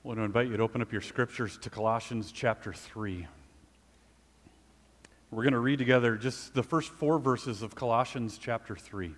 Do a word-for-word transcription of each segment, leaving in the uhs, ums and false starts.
I want to invite you to open up your scriptures to Colossians chapter three. We're going to read together just the first four verses of Colossians chapter three.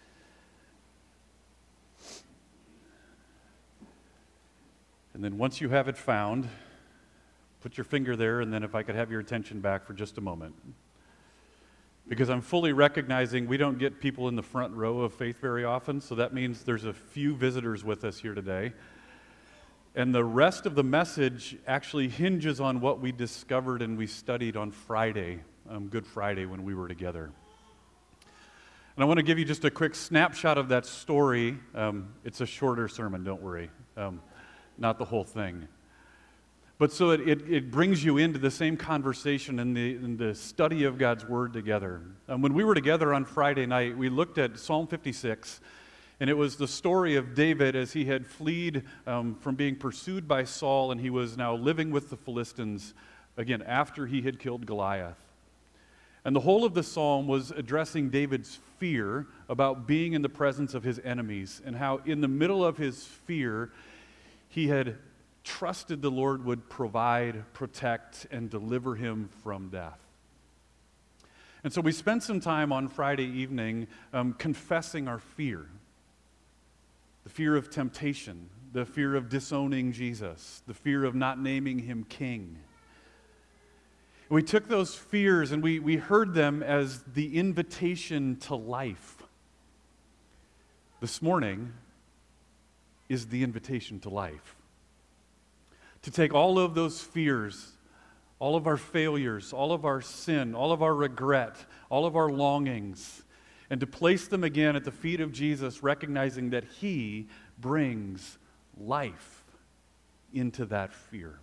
And then once you have it found, put your finger there, and then if I could have your attention back for just a moment. Because I'm fully recognizing we don't get people in the front row of faith very often, so that means there's a few visitors with us here today. And the rest of the message actually hinges on what we discovered and we studied on Friday, um, Good Friday, when we were together. And I want to give you just a quick snapshot of that story. Um, it's a shorter sermon, don't worry. Um, not the whole thing. But so it, it, it brings you into the same conversation in the, in the study of God's Word together. Um, when we were together on Friday night, we looked at Psalm fifty-six. And it was the story of David as he had fled um, from being pursued by Saul, and he was now living with the Philistines, again, after he had killed Goliath. And the whole of the psalm was addressing David's fear about being in the presence of his enemies, and how in the middle of his fear, he had trusted the Lord would provide, protect, and deliver him from death. And so we spent some time on Friday evening um, confessing our fear. The fear of temptation, the fear of disowning Jesus, the fear of not naming him king. We took those fears and we, we heard them as the invitation to life. This morning is the invitation to life. To take all of those fears, all of our failures, all of our sin, all of our regret, all of our longings, and to place them again at the feet of Jesus, recognizing that He brings life into that fear.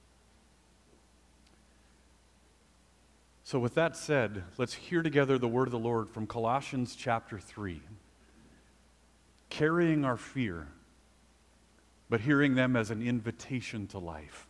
So with that said, let's hear together the word of the Lord from Colossians chapter three. Carrying our fear, but hearing them as an invitation to life.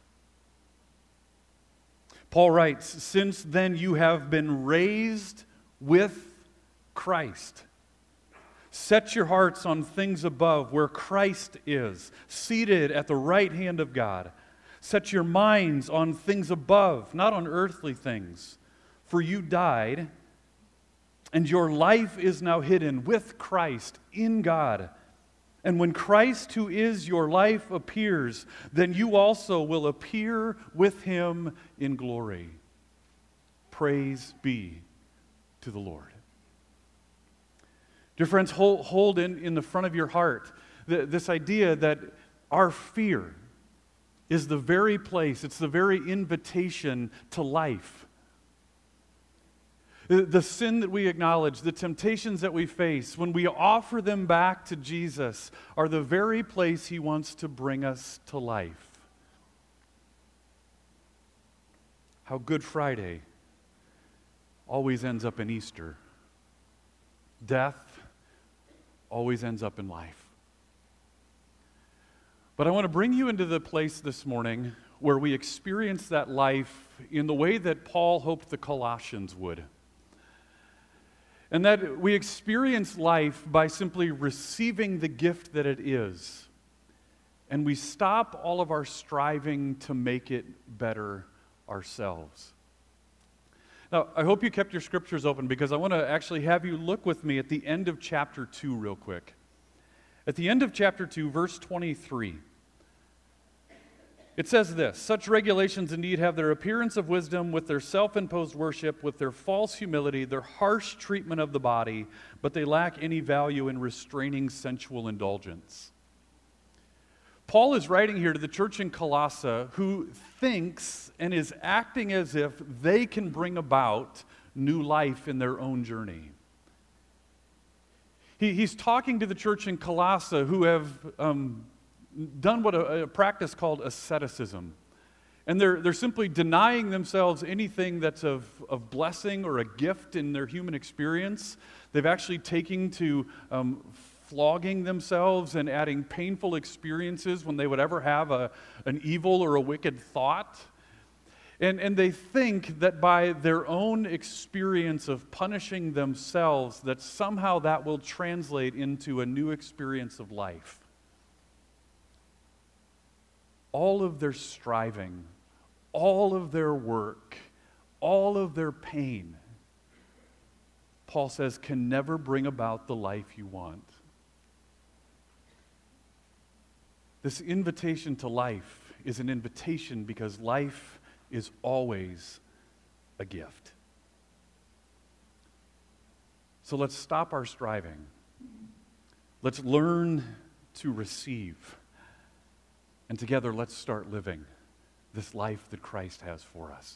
Paul writes, "Since then you have been raised with Christ. Set your hearts on things above, where Christ is, seated at the right hand of God. Set your minds on things above, not on earthly things. For you died, and your life is now hidden with Christ in God. And when Christ, who is your life, appears, then you also will appear with Him in glory. Praise be to the Lord." Dear friends, hold, hold in, in the front of your heart the, this idea that our fear is the very place, it's the very invitation to life. The, the sin that we acknowledge, the temptations that we face, when we offer them back to Jesus, are the very place He wants to bring us to life. How Good Friday always ends up in Easter. Death always ends up in life. But I want to bring you into the place this morning where we experience that life in the way that Paul hoped the Colossians would. And that we experience life by simply receiving the gift that it is. And we stop all of our striving to make it better ourselves. Now, I hope you kept your scriptures open because I want to actually have you look with me at the end of chapter two real quick. At the end of chapter two, verse twenty-three, it says this: "Such regulations indeed have their appearance of wisdom with their self-imposed worship, with their false humility, their harsh treatment of the body, but they lack any value in restraining sensual indulgence." Paul is writing here to the church in Colossae who thinks and is acting as if they can bring about new life in their own journey. He, he's talking to the church in Colossae who have um, done what a, a practice called asceticism. And they're, they're simply denying themselves anything that's of, of blessing or a gift in their human experience. They've actually taken to um, flogging themselves and adding painful experiences when they would ever have a, an evil or a wicked thought. And, and they think that by their own experience of punishing themselves, that somehow that will translate into a new experience of life. all of their striving, all of their work, all of their pain, Paul says, can never bring about the life you want. This invitation to life is an invitation because life is always a gift. So let's stop our striving. Let's learn to receive. And together, let's start living this life that Christ has for us.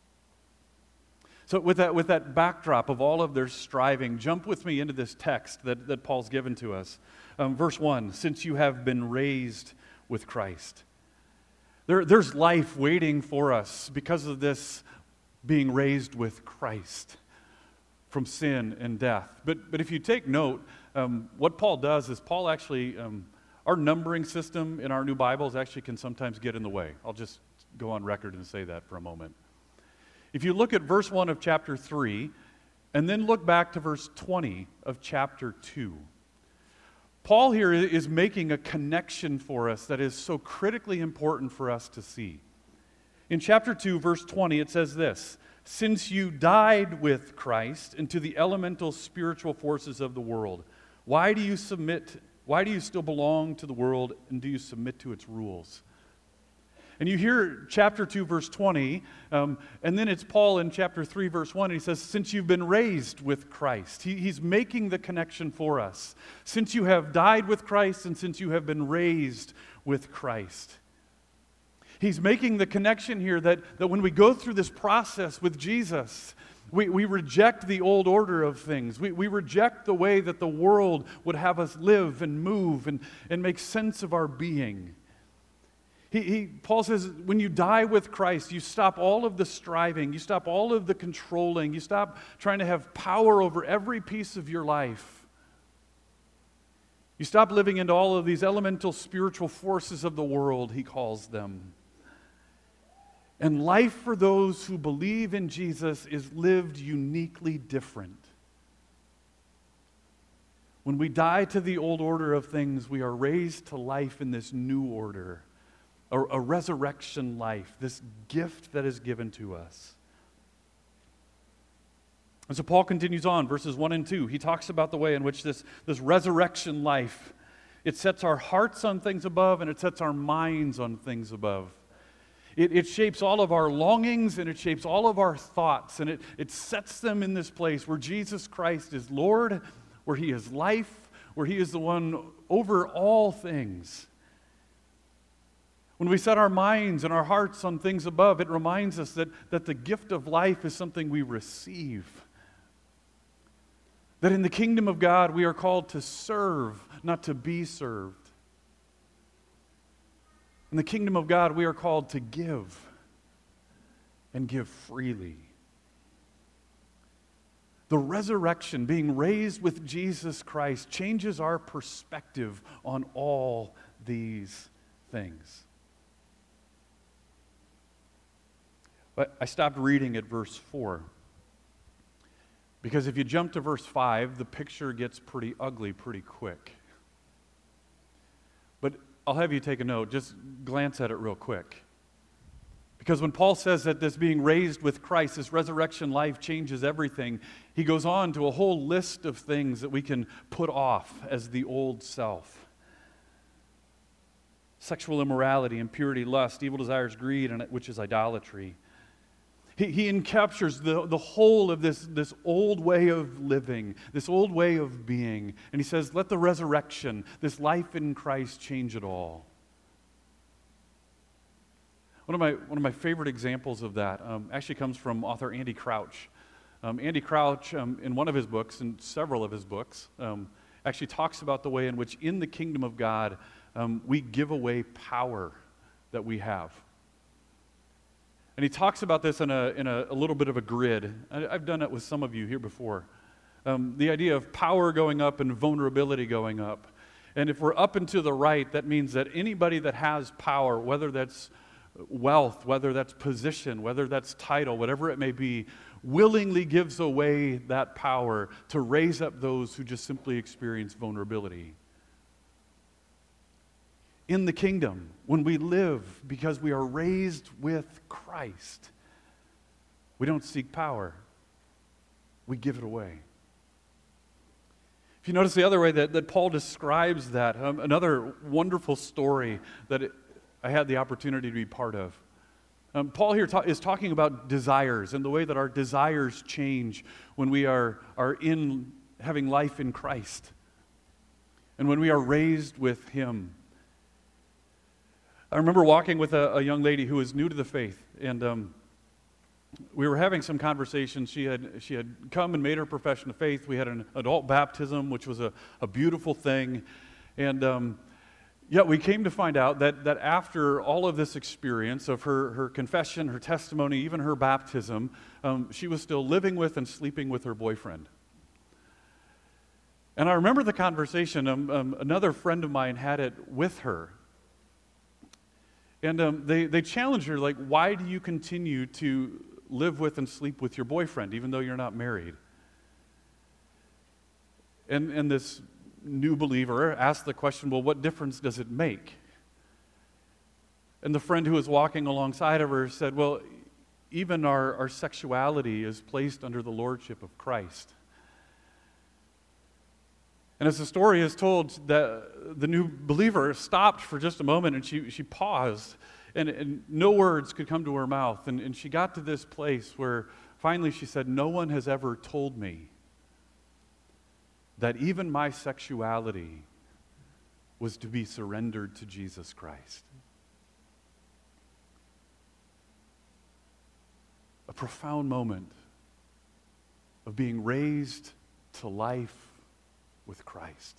So with that, with that backdrop of all of their striving, jump with me into this text that, that Paul's given to us. Um, verse one, since you have been raised with Christ. There, there's life waiting for us because of this being raised with Christ from sin and death. But, but if you take note, um, what Paul does is Paul actually, um, our numbering system in our new Bibles actually can sometimes get in the way. I'll just go on record and say that for a moment. If you look at verse one of chapter three, and then look back to verse twenty of chapter two, Paul here is making a connection for us that is so critically important for us to see. In chapter two, verse twenty, it says this, since you died with Christ into the elemental spiritual forces of the world, why do you submit, why do you still belong to the world, and do you submit to its rules? And you hear chapter two, verse twenty, um, and then it's Paul in chapter three, verse one, and he says, since you've been raised with Christ. He, he's making the connection for us. Since you have died with Christ, and since you have been raised with Christ. He's making the connection here that, that when we go through this process with Jesus, we, we reject the old order of things. We, we reject the way that the world would have us live and move and, and make sense of our being. He, he, Paul says, when you die with Christ, you stop all of the striving, you stop all of the controlling, you stop trying to have power over every piece of your life. You stop living into all of these elemental spiritual forces of the world, he calls them. And life for those who believe in Jesus is lived uniquely different. When we die to the old order of things, we are raised to life in this new order. A, a resurrection life, this gift that is given to us. And so Paul continues on, verses one and two. He talks about the way in which this, this resurrection life, it sets our hearts on things above and it sets our minds on things above. It, it shapes all of our longings and it shapes all of our thoughts, and it, it sets them in this place where Jesus Christ is Lord, where He is life, where He is the one over all things. When we set our minds and our hearts on things above, it reminds us that, that the gift of life is something we receive. That in the kingdom of God, we are called to serve, not to be served. In the kingdom of God, we are called to give and give freely. The resurrection, being raised with Jesus Christ, changes our perspective on all these things. But I stopped reading at verse four. Because if you jump to verse five, the picture gets pretty ugly pretty quick. But I'll have you take a note. Just glance at it real quick. Because when Paul says that this being raised with Christ, this resurrection life changes everything, he goes on to a whole list of things that we can put off as the old self. Sexual immorality, impurity, lust, evil desires, greed, and which is idolatry. He, he encaptures the, the whole of this, this old way of living, this old way of being. And he says, let the resurrection, this life in Christ, change it all. One of my, one of my favorite examples of that um, actually comes from author Andy Crouch. Um, Andy Crouch, um, in one of his books, and several of his books, um, actually talks about the way in which in the kingdom of God, um, we give away power that we have. And he talks about this in a in a, a little bit of a grid. I, I've done it with some of you here before. Um, the idea of power going up and vulnerability going up. And if we're up and to the right, that means that anybody that has power, whether that's wealth, whether that's position, whether that's title, whatever it may be, willingly gives away that power to raise up those who just simply experience vulnerability. in the kingdom, when we live because we are raised with Christ, we don't seek power. We give it away. If you notice the other way that, that Paul describes that, um, another wonderful story that it, I had the opportunity to be part of. Um, Paul here ta- is talking about desires and the way that our desires change when we are, are in having life in Christ and when we are raised with Him. I remember walking with a, a young lady who was new to the faith, and um, we were having some conversations. She had she had come and made her profession of faith. We had an adult baptism, which was a, a beautiful thing, and um, yet we came to find out that that after all of this experience of her her confession, her testimony, even her baptism, um, she was still living with and sleeping with her boyfriend. And I remember the conversation. Um, um, another friend of mine had it with her. And um, they, they challenged her, like, why do you continue to live with and sleep with your boyfriend, even though you're not married? And, and this new believer asked the question, well, what difference does it make? And the friend who was walking alongside of her said, well, even our, our sexuality is placed under the lordship of Christ. And as the story is told, the, the new believer stopped for just a moment, and she, she paused, and, and no words could come to her mouth. And, and she got to this place where finally she said, no one has ever told me that even my sexuality was to be surrendered to Jesus Christ. A profound moment of being raised to life with Christ.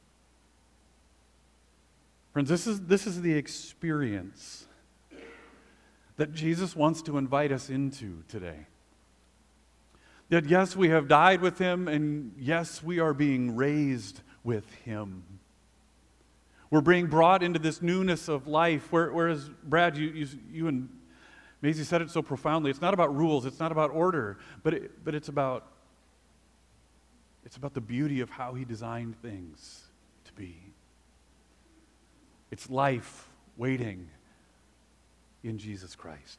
Friends, this is, this is the experience that Jesus wants to invite us into today. That yes, we have died with Him, and yes, we are being raised with Him. We're being brought into this newness of life, whereas, Brad, you, you, you and Maisie said it so profoundly. It's not about rules, it's not about order, but it, but it's about It's about the beauty of how He designed things to be. It's life waiting in Jesus Christ.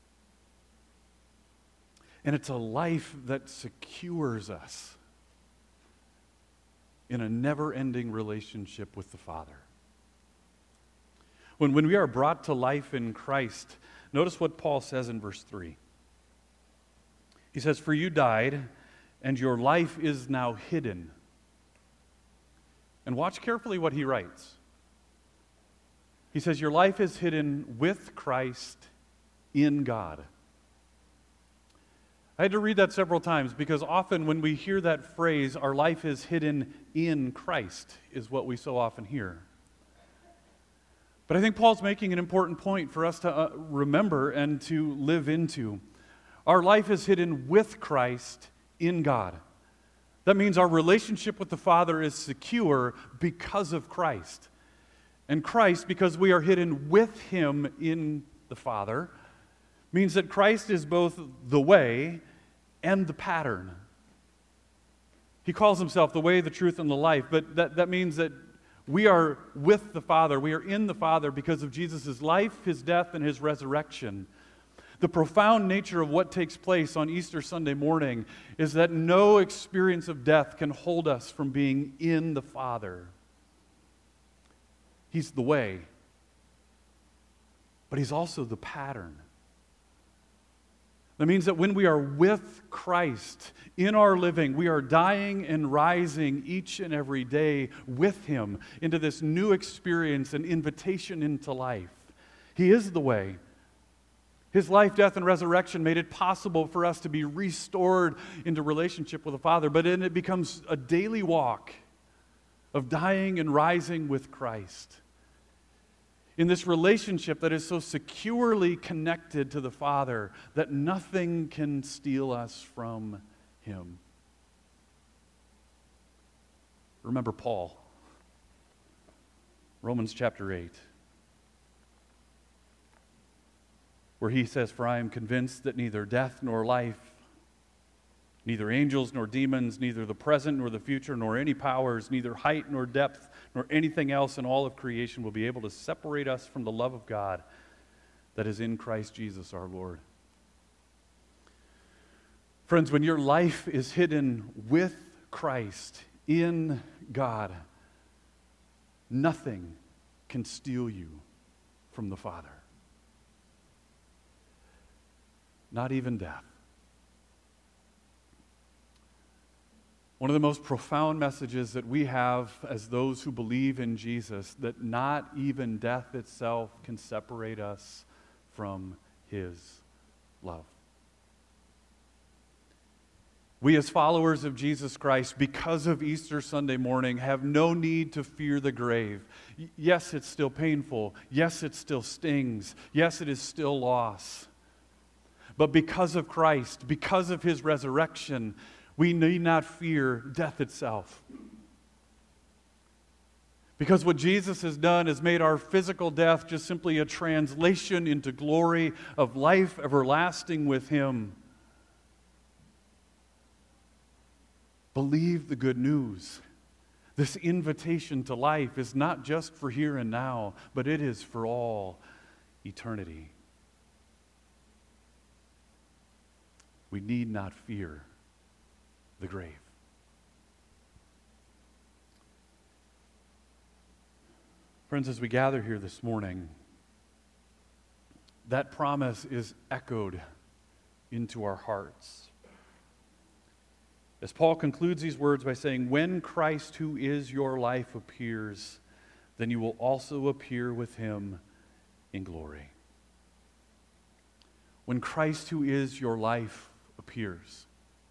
And it's a life that secures us in a never-ending relationship with the Father. When, when we are brought to life in Christ, notice what Paul says in verse three. He says, "For you died, and your life is now hidden." And watch carefully what he writes. He says, your life is hidden with Christ in God. I had to read that several times because often when we hear that phrase, our life is hidden in Christ, is what we so often hear. But I think Paul's making an important point for us to uh, remember and to live into. Our life is hidden with Christ in God. That means our relationship with the Father is secure because of Christ. And Christ, because we are hidden with Him in the Father, means that Christ is both the way and the pattern. He calls Himself the way, the truth, and the life, but that, that means that we are with the Father. We are in the Father because of Jesus' life, His death, and His resurrection. The profound nature of what takes place on Easter Sunday morning is that no experience of death can hold us from being in the Father. He's the way, but He's also the pattern. That means that when we are with Christ in our living, we are dying and rising each and every day with Him into this new experience and invitation into life. He is the way. His life, death, and resurrection made it possible for us to be restored into relationship with the Father, but then it becomes a daily walk of dying and rising with Christ in this relationship that is so securely connected to the Father that nothing can steal us from Him. Remember Paul, Romans chapter eight, where he says, "For I am convinced that neither death nor life, Neither angels nor demons, neither the present nor the future, nor any powers, neither height nor depth, nor anything else in all of creation will be able to separate us from the love of God that is in Christ Jesus our Lord. Friends, when your life is hidden with Christ in God, nothing can steal you from the Father. Not even death. One of the most profound messages that we have as those who believe in Jesus, that not even death itself can separate us from His love. We as followers of Jesus Christ, because of Easter Sunday morning, have no need to fear the grave. Y- yes, it's still painful. Yes, it still stings. Yes, it is still loss. But because of Christ, because of His resurrection, we need not fear death itself. Because what Jesus has done is made our physical death just simply a translation into glory of life everlasting with Him. Believe the good news. This invitation to life is not just for here and now, but it is for all eternity. We need not fear the grave. Friends, as we gather here this morning, that promise is echoed into our hearts. As Paul concludes these words by saying, "When Christ, who is your life, appears, then you will also appear with Him in glory." When Christ, who is your life, appears.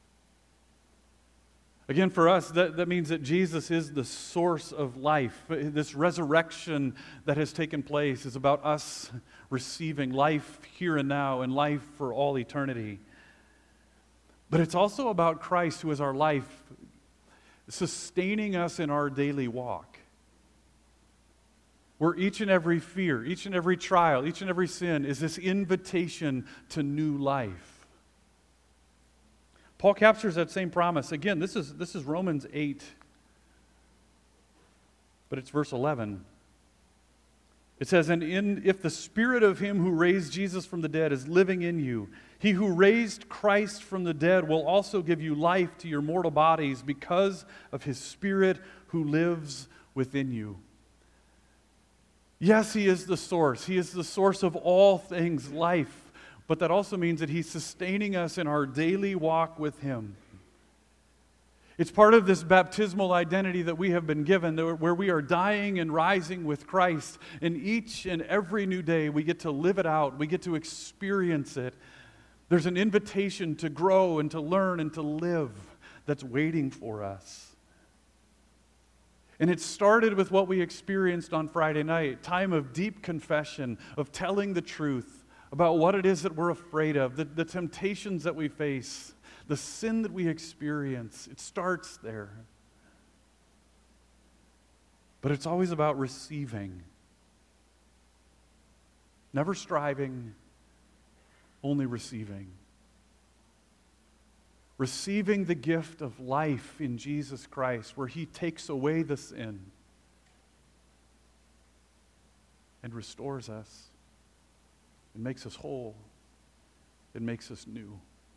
Again, for us, that, that means that Jesus is the source of life. This resurrection that has taken place is about us receiving life here and now and life for all eternity. But it's also about Christ, who is our life, sustaining us in our daily walk. Where each and every fear, each and every trial, each and every sin is this invitation to new life. Paul captures that same promise. Again, this is, this is Romans eight, but it's verse eleven. It says, "And in, if the Spirit of Him who raised Jesus from the dead is living in you, He who raised Christ from the dead will also give you life to your mortal bodies because of His Spirit who lives within you." Yes, He is the source. He is the source of all things life. But that also means that He's sustaining us in our daily walk with Him. It's part of this baptismal identity that we have been given, where we are dying and rising with Christ. And each and every new day, we get to live it out. We get to experience it. There's an invitation to grow and to learn and to live that's waiting for us. And it started with what we experienced on Friday night, time of deep confession, of telling the truth about what it is that we're afraid of, the, the temptations that we face, the sin that we experience. It starts there. But it's always about receiving. Never striving, only receiving. Receiving the gift of life in Jesus Christ, where He takes away the sin and restores us. It makes us whole. It makes us new.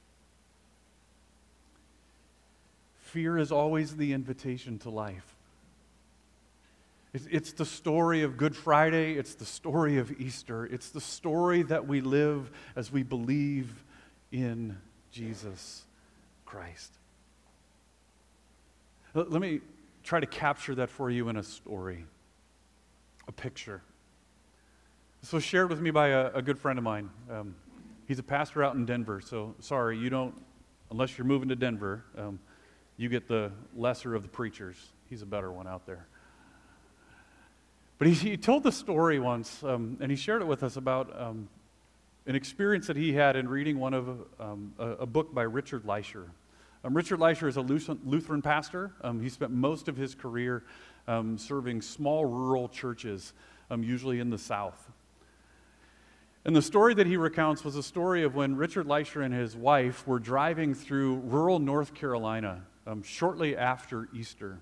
Fear is always the invitation to life. It's, it's the story of Good Friday. It's the story of Easter. It's the story that we live as we believe in Jesus Christ. Let, let me try to capture that for you in a story, a picture. This was shared with me by a, a good friend of mine. Um, he's a pastor out in Denver, so sorry, you don't, unless you're moving to Denver, um, you get the lesser of the preachers. He's a better one out there. But he, he told the story once, um, and he shared it with us about um, an experience that he had in reading one of um, a, a book by Richard Leisher. Um, Richard Leisher is a Lutheran pastor. Um, he spent most of his career um, serving small rural churches, um, usually in the South. And the story that he recounts was a story of when Richard Leisher and his wife were driving through rural North Carolina um, shortly after Easter.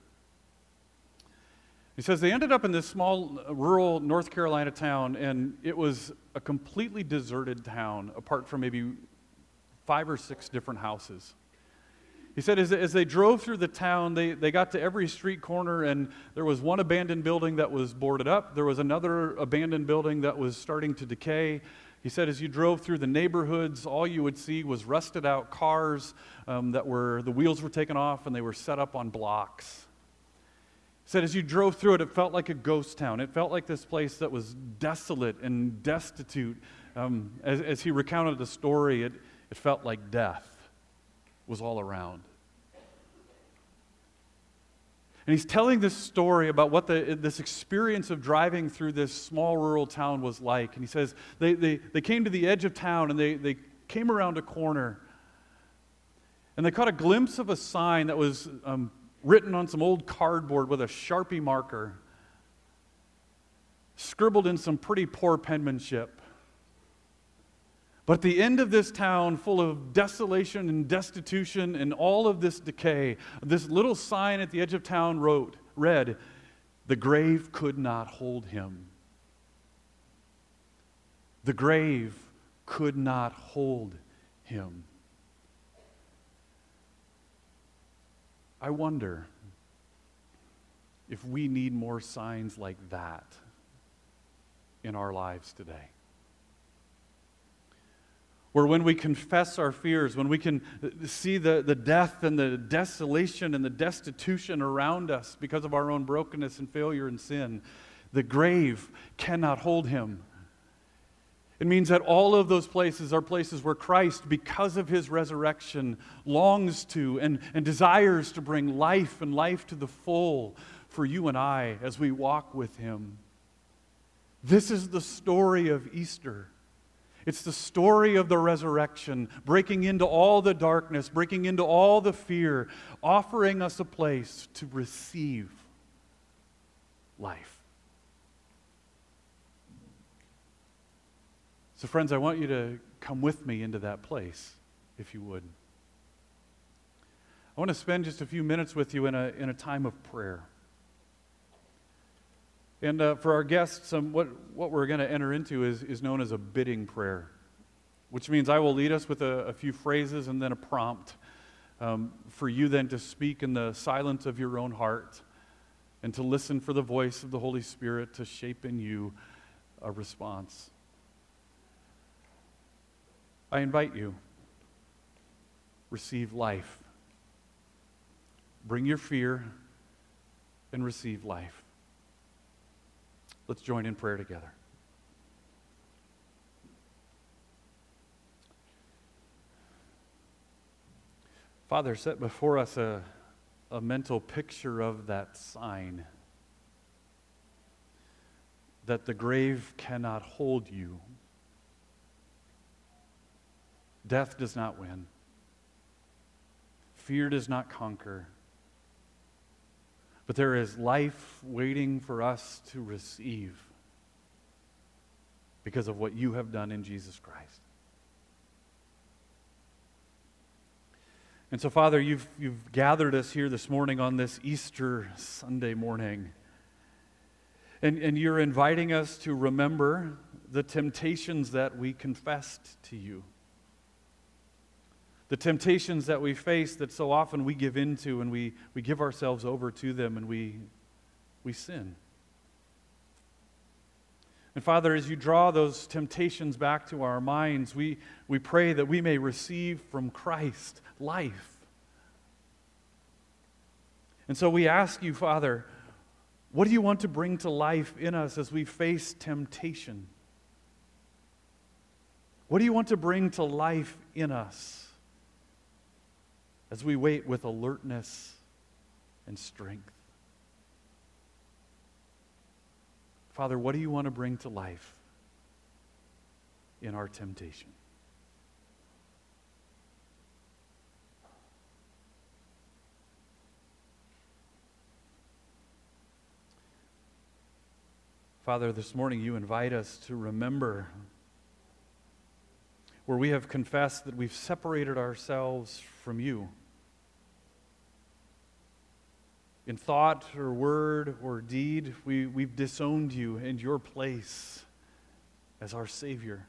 He says they ended up in this small uh, rural North Carolina town, and it was a completely deserted town, apart from maybe five or six different houses. He said as, as they drove through the town, they, they got to every street corner, and there was one abandoned building that was boarded up. There was another abandoned building that was starting to decay. He said as you drove through the neighborhoods, all you would see was rusted out cars um, that were, the wheels were taken off and they were set up on blocks. He said as you drove through it, it felt like a ghost town. It felt like this place that was desolate and destitute. Um, as, as he recounted the story, it, it felt like death was all around. And he's telling this story about what the, this experience of driving through this small rural town was like. And he says they, they, they came to the edge of town, and they, they came around a corner, and they caught a glimpse of a sign that was um, written on some old cardboard with a Sharpie marker, scribbled in some pretty poor penmanship. But at the end of this town, full of desolation and destitution and all of this decay, this little sign at the edge of town wrote, read, "The grave could not hold him." The grave could not hold him. I wonder if we need more signs like that in our lives today. Where when we confess our fears, when we can see the, the death and the desolation and the destitution around us because of our own brokenness and failure and sin, the grave cannot hold him. It means that all of those places are places where Christ, because of his resurrection, longs to and, and desires to bring life and life to the full for you and I as we walk with him. This is the story of Easter. It's the story of the resurrection, breaking into all the darkness, breaking into all the fear, offering us a place to receive life. So friends, I want you to come with me into that place, if you would. I want to spend just a few minutes with you in a, in a time of prayer. And uh, for our guests, um, what, what we're going to enter into is, is known as a bidding prayer, which means I will lead us with a, a few phrases and then a prompt um, for you then to speak in the silence of your own heart and to listen for the voice of the Holy Spirit to shape in you a response. I invite you, receive life. Bring your fear and receive life. Let's join in prayer together. Father, set before us a, a mental picture of that sign, that the grave cannot hold you. Death does not win. Fear does not conquer. But there is life waiting for us to receive because of what you have done in Jesus Christ. And so, Father, you've, you've gathered us here this morning on this Easter Sunday morning. And, and you're inviting us to remember the temptations that we confessed to you. The temptations that we face that so often we give into and we, we give ourselves over to them and we, we sin. And Father, as you draw those temptations back to our minds, we, we pray that we may receive from Christ life. And so we ask you, Father, what do you want to bring to life in us as we face temptation? What do you want to bring to life in us as we wait with alertness and strength? Father, what do you want to bring to life in our temptation? Father, this morning you invite us to remember where we have confessed that we've separated ourselves from you in thought or word or deed. We, we've disowned you and your place as our Savior.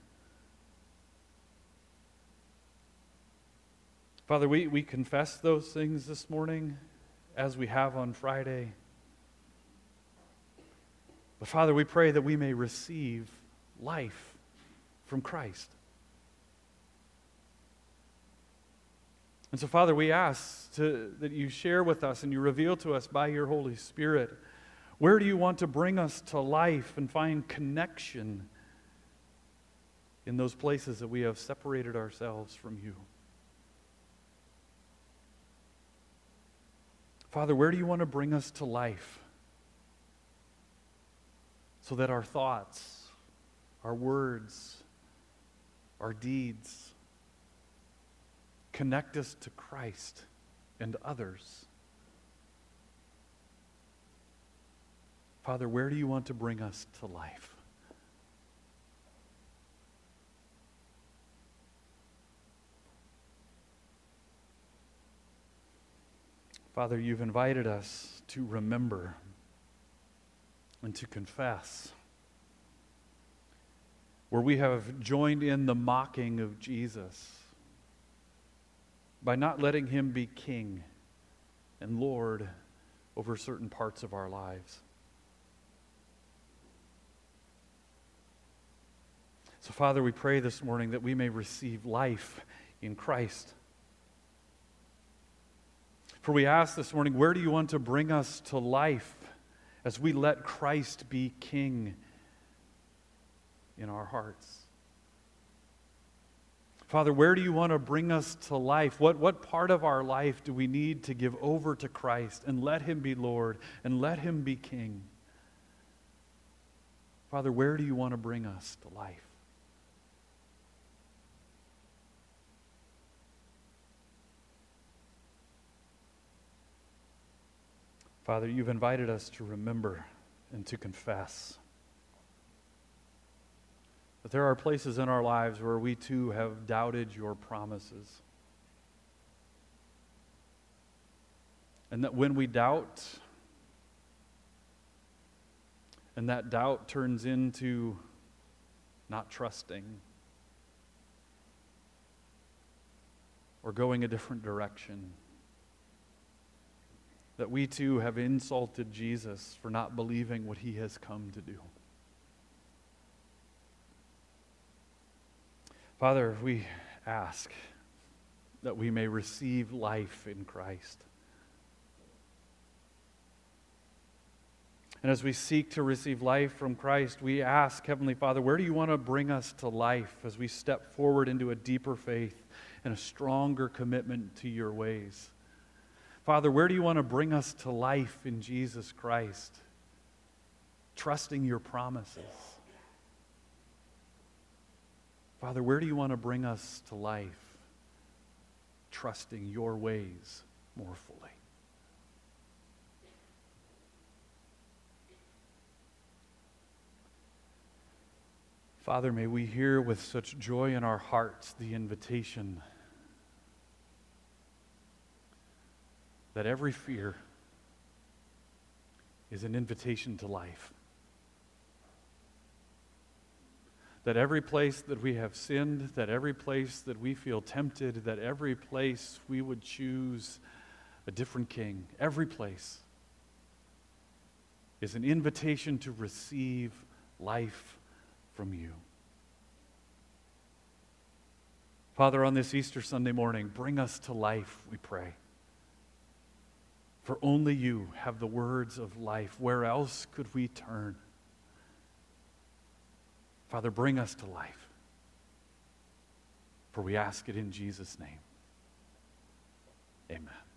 Father, we, we confess those things this morning as we have on Friday. But Father, we pray that we may receive life from Christ. And so, Father, we ask to, that you share with us and you reveal to us by your Holy Spirit, where do you want to bring us to life and find connection in those places that we have separated ourselves from you? Father, where do you want to bring us to life so that our thoughts, our words, our deeds connect us to Christ and others? Father, where do you want to bring us to life? Father, you've invited us to remember and to confess, where we have joined in the mocking of Jesus by not letting him be king and Lord over certain parts of our lives. So, Father, we pray this morning that we may receive life in Christ. For we ask this morning, where do you want to bring us to life as we let Christ be king in our hearts? Father, where do you want to bring us to life? What, what part of our life do we need to give over to Christ and let him be Lord and let him be king? Father, where do you want to bring us to life? Father, you've invited us to remember and to confess that there are places in our lives where we too have doubted your promises. And that when we doubt, and that doubt turns into not trusting or going a different direction, that we too have insulted Jesus for not believing what he has come to do. Father, we ask that we may receive life in Christ. And as we seek to receive life from Christ, we ask, Heavenly Father, where do you want to bring us to life as we step forward into a deeper faith and a stronger commitment to your ways? Father, where do you want to bring us to life in Jesus Christ, trusting your promises? Father, where do you want to bring us to life, trusting your ways more fully? Father, may we hear with such joy in our hearts the invitation that every fear is an invitation to life. That every place that we have sinned, that every place that we feel tempted, that every place we would choose a different king, every place is an invitation to receive life from you. Father, on this Easter Sunday morning, bring us to life, we pray. For only you have the words of life. Where else could we turn? Father, bring us to life. For we ask it in Jesus' name. Amen.